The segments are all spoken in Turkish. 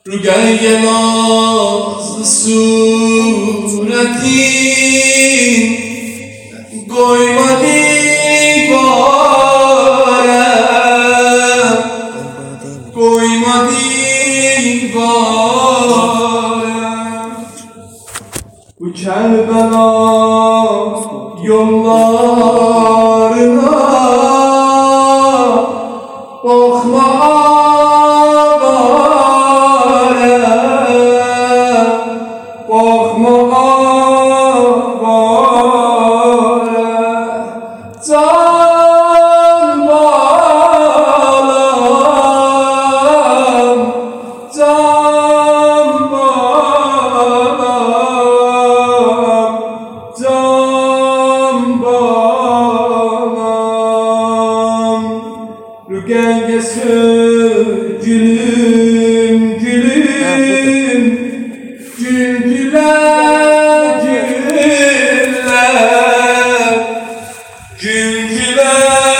Rügel nazlı suretin koyma divara, koyma divara. Bu Kerbela yollarına bakma. Gülüm gülüm gül güle güle gül güle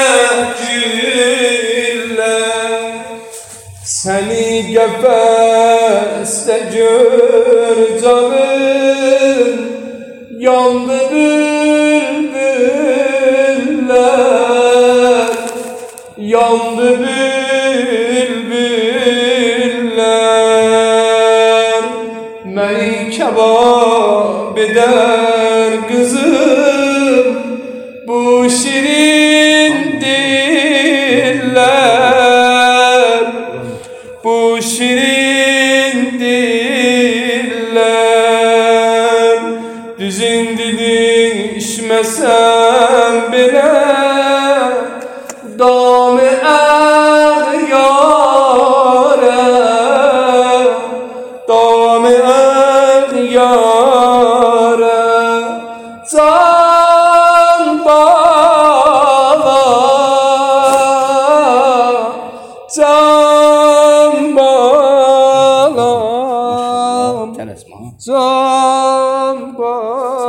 güle seni gefeste gör canım yandı bülbüller yandı bülbüller beni kebap eder kızım bu şirin diller bu şirin diller düzün dilin içmesem bile dam-ı eğyare dam-ı eğyare can bağla can bağla can bağla